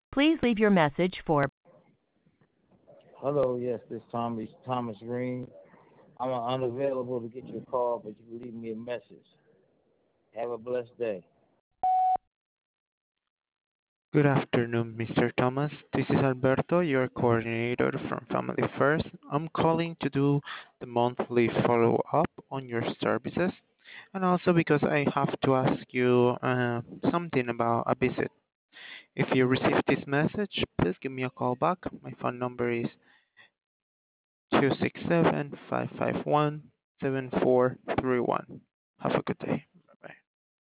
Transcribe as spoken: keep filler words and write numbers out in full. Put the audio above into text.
Please leave your message for Hello, yes, this is Thomas Thomas Green. I'm unavailable to get your call, but you can leave me a message. Have a blessed day. Good afternoon, Mister Thomas. This is Alberto, your coordinator from Family First. I'm calling to do the monthly follow-up on your services, and also because I have to ask you uh, something about a visit. If you receive this message, please give me a call back. My phone number is two six seven, five five one, seven four three one. Have a good day.